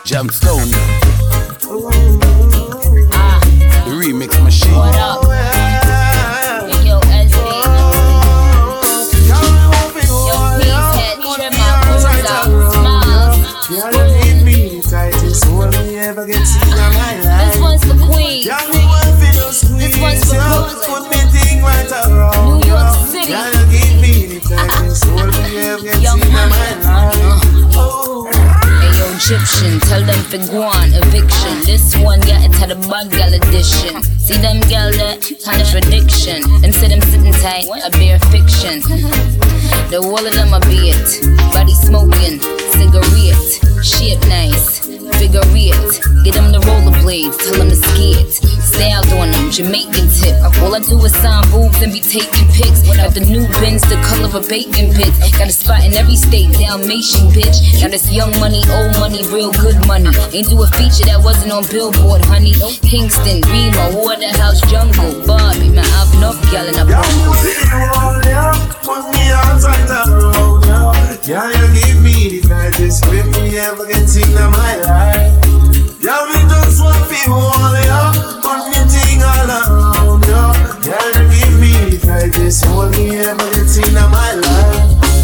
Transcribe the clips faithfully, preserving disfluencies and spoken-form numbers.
Jamstone. Ah, the remix machine. What up? Hey, yo, S B. Yo, please head, trim my pulls out, smiles. Girl, you need me the tightest hold me ever get seen in my life. This one's for Queens. Girl, me want for no squeeze. This one's for Yo, Brooklyn. put me thing right around. New York yo. City. Girl, you give me the tightest hold me ever get Young seen in my money. life. Oh. Ayo, Egyptian, tell them for guan, eviction. This one got into the bug gal edition. See them gal that contradiction. Them say them sitting tight, a bare fiction. The wall of them a beat, body smoking, cigarette, shit nice, figure it. Get them the rollerblades, tell them to ski it. Stay out on them, Jamaican tip. All I do is sign boobs and be taking pics. Got the new Benz, the color of a bacon pit. Got a spot in every state, Dalmatian bitch. Now this young money, old money, real good money. Ain't do a feature that wasn't on Billboard, honey. Kingston, Remo, Waterhouse, Jungle, Barbie. Man, I've enough y'all in a Yo, bumble. music roll, yo. Put me outside the road, yo. Girl, you give me the tightest grip me ever get seen in my life. Yo, me just want to hold, yo. Put me thing all around, yo. Girl, you give me the tightest hold me ever get seen in my life.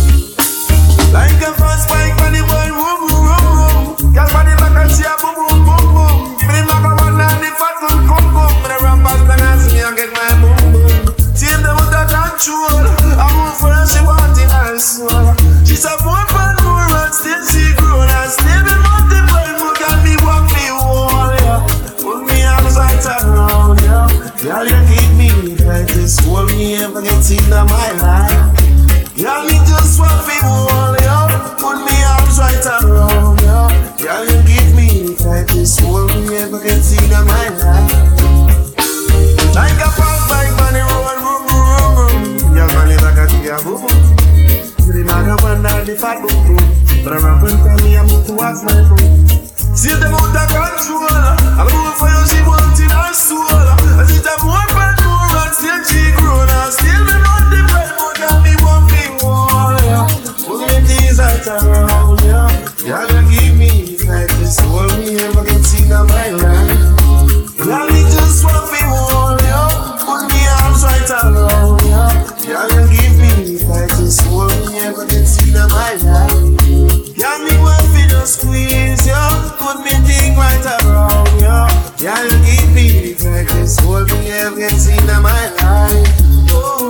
Like a fast bike on the boy, boom, boom, boom, boom. Girl, body back and she a boom, boom, boom, boom. Give me the maca one and the fat one, come, come. Me the rap fast and I see me and get my boom, boom. See them with that control. I move for her, she want in her soul. She's a more fun, more and still she grown. And still be multiple, more can me walk me wall, yeah. Put me arms right around, yeah. Girl, you give me the tightest hold me ever get seen in my life. Girl, me just want to hold, yeah. Put me arms right around, yeah. Girl, you give me the tightest hold me ever get seen in my life. Like a fast bike on the road, boom, boom, boom, boom. Young man is like a tea, boom, boom. The maga one and the fat boom, boom. But I'm rapping for me, I'm moving towards my phone. See them out of control. I'm moving for you, she wants in her soul. I see them more fun, more and still she grown. And still me not the bread, but tell me one thing more, yeah. Put me things right around, yeah. Y'all gonna give me like this, hold me ever get seen in my life. Y'all me just want to hold, yeah. Put me arms right around, yeah. Y'all gonna give me like this, hold me ever get seen in my life. Y'all me want to just squeeze, yeah. Put me thing right around, yeah. Y'all gonna give me like this, hold me ever get seen in my life. Oh.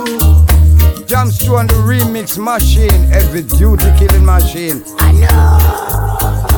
Jamstone, the remix machine, every duty killing machine. I know.